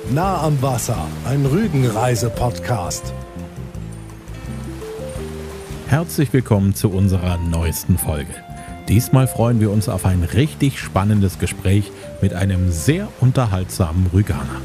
Nah am Wasser, ein Rügenreise-Podcast. Herzlich willkommen zu unserer neuesten Folge. Diesmal freuen wir uns auf ein richtig spannendes Gespräch mit einem sehr unterhaltsamen Rüganer.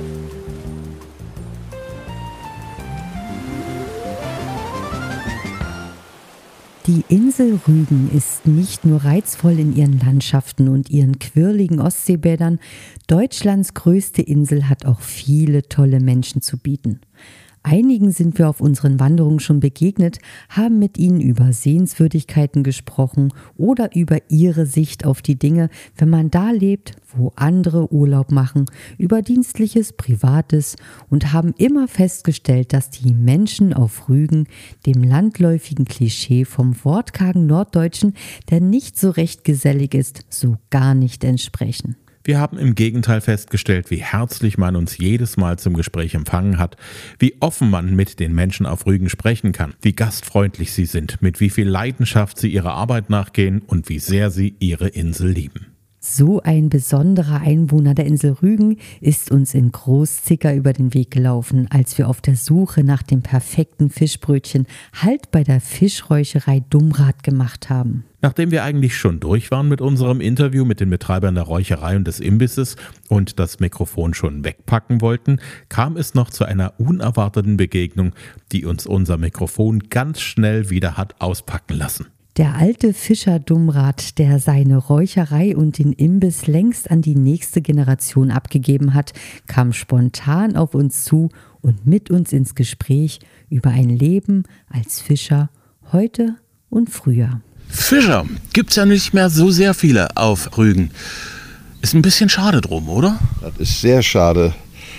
Die Insel Rügen ist nicht nur reizvoll in ihren Landschaften und ihren quirligen Ostseebädern, Deutschlands größte Insel hat auch viele tolle Menschen zu bieten. Einigen sind wir auf unseren Wanderungen schon begegnet, haben mit ihnen über Sehenswürdigkeiten gesprochen oder über ihre Sicht auf die Dinge, wenn man da lebt, wo andere Urlaub machen, über Dienstliches, Privates und haben immer festgestellt, dass die Menschen auf Rügen dem landläufigen Klischee vom wortkargen Norddeutschen, der nicht so recht gesellig ist, so gar nicht entsprechen. Wir haben im Gegenteil festgestellt, wie herzlich man uns jedes Mal zum Gespräch empfangen hat, wie offen man mit den Menschen auf Rügen sprechen kann, wie gastfreundlich sie sind, mit wie viel Leidenschaft sie ihrer Arbeit nachgehen und wie sehr sie ihre Insel lieben. So ein besonderer Einwohner der Insel Rügen ist uns in Großzicker über den Weg gelaufen, als wir auf der Suche nach dem perfekten Fischbrötchen Halt bei der Fischräucherei Dumrath gemacht haben. Nachdem wir eigentlich schon durch waren mit unserem Interview mit den Betreibern der Räucherei und des Imbisses und das Mikrofon schon wegpacken wollten, kam es noch zu einer unerwarteten Begegnung, die uns unser Mikrofon ganz schnell wieder hat auspacken lassen. Der alte Fischer Dumrath, der seine Räucherei und den Imbiss längst an die nächste Generation abgegeben hat, kam spontan auf uns zu und mit uns ins Gespräch über ein Leben als Fischer heute und früher. Fischer gibt's ja nicht mehr so sehr viele auf Rügen. Ist ein bisschen schade drum, oder? Das ist sehr schade.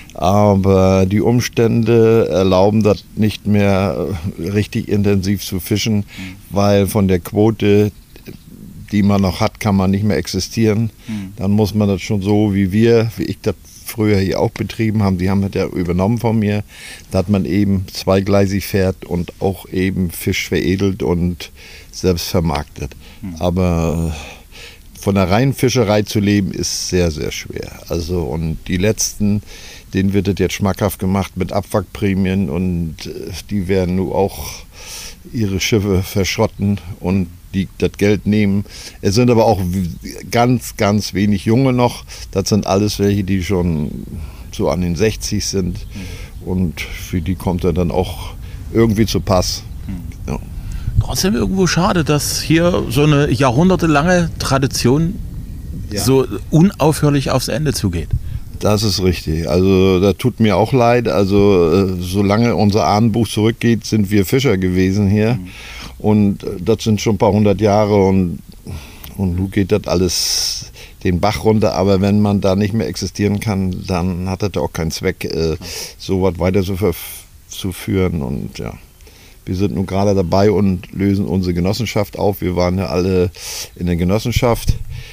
Aber die Umstände erlauben das nicht mehr richtig intensiv zu fischen, weil von der Quote, die man noch hat, kann man nicht mehr existieren. Dann muss man das schon so wie ich das früher hier auch betrieben haben, die haben das ja übernommen von mir, dass man eben zweigleisig fährt und auch eben Fisch veredelt und selbst vermarktet. Aber von der reinen Fischerei zu leben ist sehr, sehr schwer. Also und die letzten, denen wird das jetzt schmackhaft gemacht mit Abwrackprämien und die werden nun auch ihre Schiffe verschrotten und das Geld nehmen. Es sind aber auch ganz, ganz wenig Junge noch. Das sind alles welche, die schon so an den 60 sind und für die kommt er dann auch irgendwie zu Pass. Ja. Trotzdem irgendwo schade, dass hier so eine jahrhundertelange Tradition so unaufhörlich aufs Ende zugeht. Das ist richtig. Also das tut mir auch leid. Also solange unser Ahnenbuch zurückgeht, sind wir Fischer gewesen hier. Und das sind schon ein paar hundert Jahre und nun geht das alles den Bach runter. Aber wenn man da nicht mehr existieren kann, dann hat das auch keinen Zweck, so was weiter zu führen. Und ja, wir sind nun gerade dabei und lösen unsere Genossenschaft auf. Wir waren ja alle in der Genossenschaft,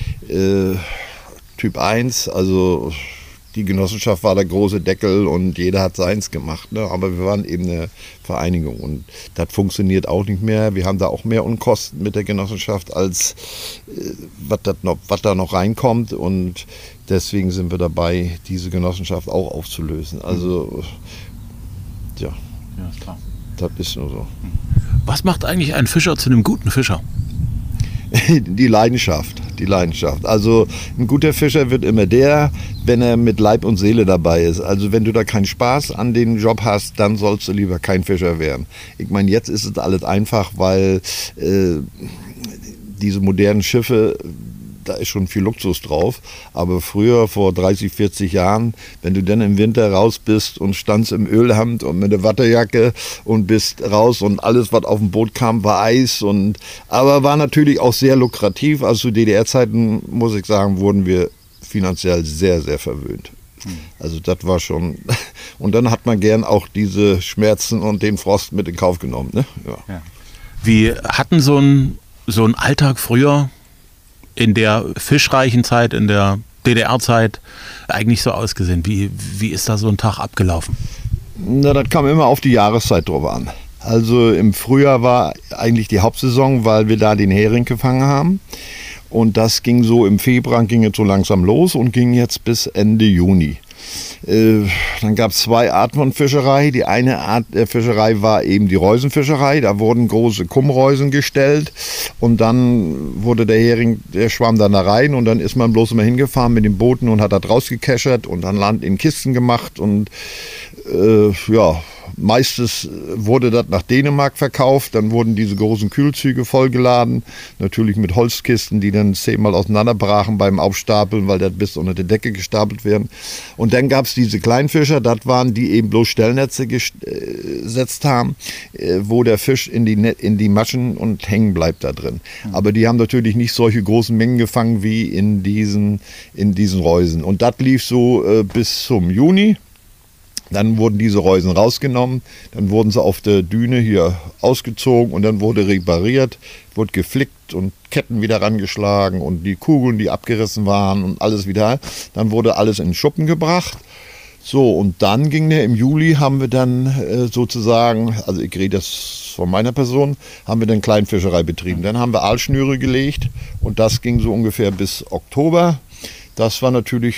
Typ 1, also die Genossenschaft war der große Deckel und jeder hat seins gemacht. Ne? Aber wir waren eben eine Vereinigung und das funktioniert auch nicht mehr. Wir haben da auch mehr Unkosten mit der Genossenschaft, als was da noch reinkommt. Und deswegen sind wir dabei, diese Genossenschaft auch aufzulösen. Also, ja klar. Das ist nur so. Was macht eigentlich ein Fischer zu einem guten Fischer? Die Leidenschaft. Also ein guter Fischer wird immer der, wenn er mit Leib und Seele dabei ist. Also wenn du da keinen Spaß an dem Job hast, dann sollst du lieber kein Fischer werden. Ich meine, jetzt ist es alles einfach, weil diese modernen Schiffe, da ist schon viel Luxus drauf. Aber früher, vor 30, 40 Jahren, wenn du dann im Winter raus bist und standst im Ölhemd und mit der Watterjacke und bist raus und alles, was auf dem Boot kam, war Eis. Aber war natürlich auch sehr lukrativ. Also zu DDR-Zeiten, muss ich sagen, wurden wir finanziell sehr, sehr verwöhnt. Also das war schon... Und dann hat man gern auch diese Schmerzen und den Frost mit in Kauf genommen. Ne? Ja. Wie hatten so ein Alltag früher in der fischreichen Zeit, in der DDR-Zeit eigentlich so ausgesehen? Wie ist da so ein Tag abgelaufen? Na, das kam immer auf die Jahreszeit drauf an. Also im Frühjahr war eigentlich die Hauptsaison, weil wir da den Hering gefangen haben. Und das ging so im Februar, ging jetzt so langsam los und ging jetzt bis Ende Juni. Dann gab es 2 Arten von Fischerei. Die eine Art der Fischerei war eben die Reusenfischerei. Da wurden große Kummreusen gestellt und dann wurde der Hering, der schwamm dann da rein und dann ist man bloß immer hingefahren mit den Booten und hat da draus gekeschert und dann Land in Kisten gemacht und meistens wurde das nach Dänemark verkauft, dann wurden diese großen Kühlzüge vollgeladen, natürlich mit Holzkisten, die dann 10-mal auseinanderbrachen beim Aufstapeln, weil das bis unter die Decke gestapelt werden. Und dann gab es diese Kleinfischer, das waren die eben bloß Stellnetze gesetzt haben, wo der Fisch in die Maschen und hängen bleibt da drin. Aber die haben natürlich nicht solche großen Mengen gefangen wie in diesen Reusen. Und das lief so bis zum Juni. Dann wurden diese Reusen rausgenommen, dann wurden sie auf der Düne hier ausgezogen und dann wurde repariert, wurde geflickt und Ketten wieder rangeschlagen und die Kugeln, die abgerissen waren und alles wieder. Dann wurde alles in den Schuppen gebracht. So, und dann im Juli haben wir dann sozusagen, also ich rede das von meiner Person, haben wir dann Kleinfischerei betrieben. Dann haben wir Aalschnüre gelegt und das ging so ungefähr bis Oktober. Das war natürlich...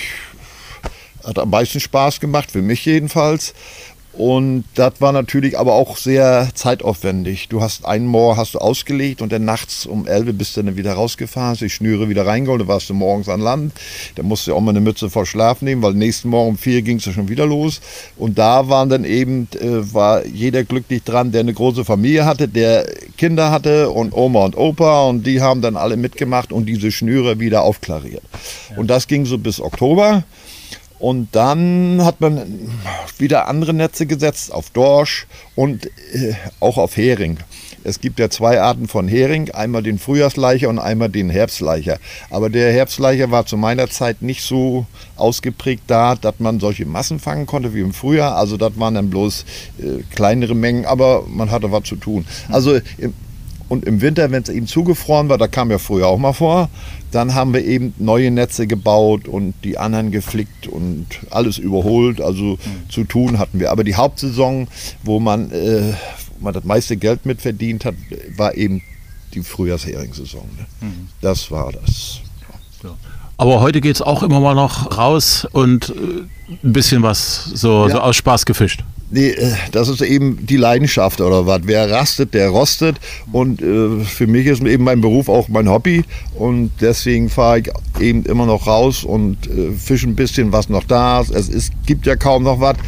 Hat am meisten Spaß gemacht, für mich jedenfalls. Und das war natürlich aber auch sehr zeitaufwendig. Du hast einen Moor ausgelegt und dann nachts um 11 bist du dann wieder rausgefahren, hast die Schnüre wieder reingeholt, dann warst du morgens an Land. Dann musst du auch mal eine Mütze voll Schlaf nehmen, weil nächsten Morgen um 4 ging es ja schon wieder los. Und da waren dann eben, war jeder glücklich dran, der eine große Familie hatte, der Kinder hatte und Oma und Opa und die haben dann alle mitgemacht und diese Schnüre wieder aufklariert. Ja. Und das ging so bis Oktober. Und dann hat man wieder andere Netze gesetzt auf Dorsch und auch auf Hering. Es gibt ja 2 Arten von Hering, einmal den Frühjahrsleicher und einmal den Herbstleicher. Aber der Herbstleicher war zu meiner Zeit nicht so ausgeprägt da, dass man solche Massen fangen konnte wie im Frühjahr. Also das waren dann bloß kleinere Mengen, aber man hatte was zu tun. Also und im Winter, wenn es eben zugefroren war, da kam ja früher auch mal vor, dann haben wir eben neue Netze gebaut und die anderen geflickt und alles überholt. Also zu tun hatten wir. Aber die Hauptsaison, wo man das meiste Geld mit verdient hat, war eben die Frühjahrsheringssaison. Ne? Das war das. Ja. Aber heute geht es auch immer mal noch raus und ein bisschen was so aus Spaß gefischt. Nee, das ist eben die Leidenschaft oder was. Wer rastet, der rostet. Und für mich ist eben mein Beruf auch mein Hobby. Und deswegen fahre ich eben immer noch raus und fische ein bisschen, was noch da ist. Es gibt ja kaum noch was,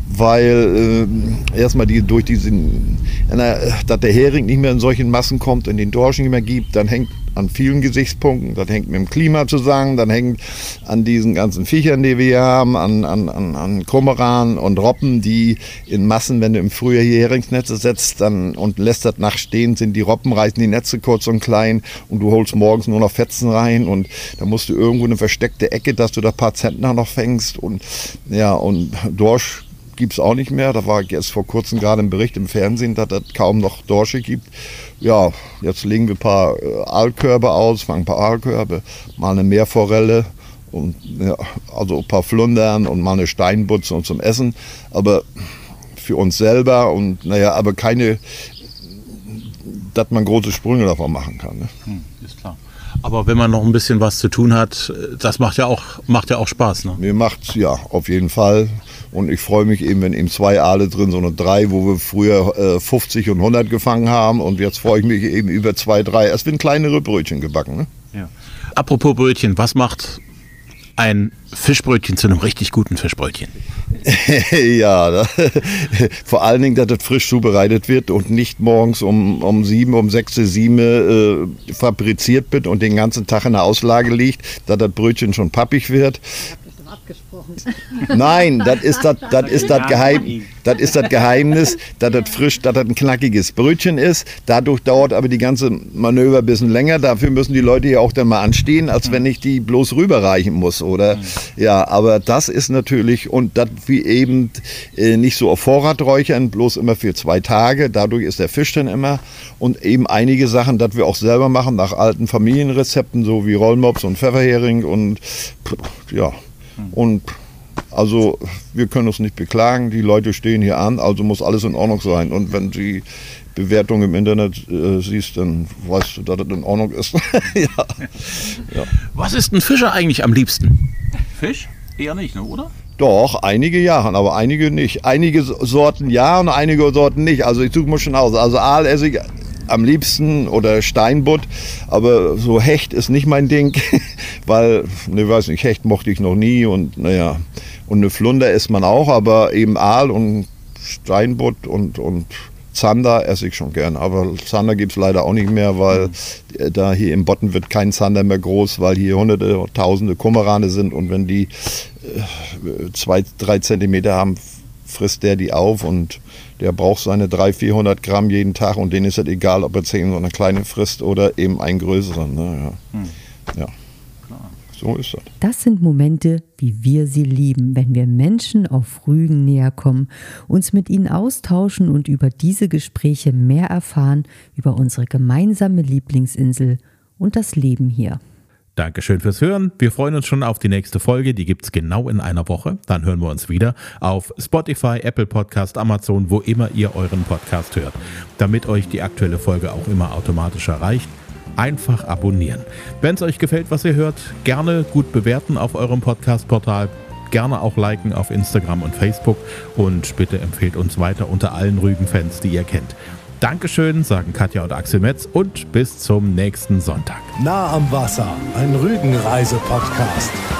weil erstmal dass der Hering nicht mehr in solchen Massen kommt und den Dorsch nicht mehr gibt, dann hängt an vielen Gesichtspunkten, das hängt mit dem Klima zusammen, dann hängt an diesen ganzen Viechern, die wir hier haben, an Kormoran und Robben, die in Massen, wenn du im Frühjahr hier Heringsnetze setzt und lässt das nachts stehen, sind die Robben, reißen die Netze kurz und klein und du holst morgens nur noch Fetzen rein und da musst du irgendwo eine versteckte Ecke, dass du da ein paar Zentner noch fängst und Dorsch gibt es auch nicht mehr. Da war jetzt vor kurzem gerade ein Bericht im Fernsehen, dass es kaum noch Dorsche gibt. Ja, jetzt legen wir ein paar Aalkörbe aus, fangen ein paar Aalkörbe, mal eine Meerforelle und also ein paar Flundern und mal eine Steinbutze und zum Essen. Aber für uns selber und aber keine, dass man große Sprünge davon machen kann. Ne? Ist klar. Aber wenn man noch ein bisschen was zu tun hat, das macht ja auch Spaß. Ne? Mir macht's ja auf jeden Fall. Und ich freue mich eben, wenn eben 2 Aale drin sind und 3, wo wir früher 50 und 100 gefangen haben. Und jetzt freue ich mich eben über 2, 3. Es werden kleinere Brötchen gebacken. Ne? Ja. Apropos Brötchen, was macht ein Fischbrötchen zu einem richtig guten Fischbrötchen? Ja, vor allen Dingen, dass das frisch zubereitet wird und nicht morgens um 6, 7 fabriziert wird und den ganzen Tag in der Auslage liegt, dass das Brötchen schon pappig wird. Abgesprochen. Nein, das ist das Geheimnis, dass das frisch, dass das ein knackiges Brötchen ist. Dadurch dauert aber die ganze Manöver ein bisschen länger. Dafür müssen die Leute ja auch dann mal anstehen, als wenn ich die bloß rüberreichen muss, oder? Ja, aber das ist natürlich, und das wie eben nicht so auf Vorrat räuchern, bloß immer für 2 Tage. Dadurch ist der Fisch dann immer. Und eben einige Sachen, dass wir auch selber machen, nach alten Familienrezepten, so wie Rollmops und Pfefferhering und ja. Und also wir können uns nicht beklagen, die Leute stehen hier an, also muss alles in Ordnung sein. Und wenn du die Bewertung im Internet siehst, dann weißt du, dass das in Ordnung ist. Ja. Was ist ein Fischer eigentlich am liebsten? Fisch? Eher nicht, ne, oder? Doch, einige ja, aber einige nicht. Einige Sorten ja und einige Sorten nicht. Also ich suche mir schon aus. Also Aal esse ich am liebsten oder Steinbutt, aber so Hecht ist nicht mein Ding, weil, ne, weiß nicht, Hecht mochte ich noch nie und naja, und eine Flunder isst man auch, aber eben Aal und Steinbutt und Zander esse ich schon gern, aber Zander gibt es leider auch nicht mehr, weil da hier im Botten wird kein Zander mehr groß, weil hier hunderte, tausende Kummerane sind und wenn die 2-3 Zentimeter haben, frisst der die auf und der braucht seine 300-400 Gramm jeden Tag und denen ist es egal, ob er 10 so eine kleine frisst oder eben einen größeren. Ne? Ja. So ist das. Das sind Momente, wie wir sie lieben, wenn wir Menschen auf Rügen näher kommen, uns mit ihnen austauschen und über diese Gespräche mehr erfahren, über unsere gemeinsame Lieblingsinsel und das Leben hier. Dankeschön fürs Hören. Wir freuen uns schon auf die nächste Folge. Die gibt's genau in einer Woche. Dann hören wir uns wieder auf Spotify, Apple Podcast, Amazon, wo immer ihr euren Podcast hört. Damit euch die aktuelle Folge auch immer automatisch erreicht, einfach abonnieren. Wenn es euch gefällt, was ihr hört, gerne gut bewerten auf eurem Podcast-Portal. Gerne auch liken auf Instagram und Facebook. Und bitte empfehlt uns weiter unter allen Rügen-Fans, die ihr kennt. Dankeschön, sagen Katja und Axel Metz und bis zum nächsten Sonntag. Nah am Wasser, ein Rügenreise-Podcast.